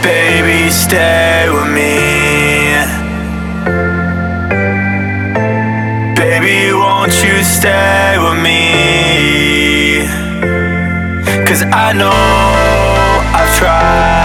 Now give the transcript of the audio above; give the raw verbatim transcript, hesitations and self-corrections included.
Baby, stay with me. Baby, won't you stay with me? 'Cause I know I've tried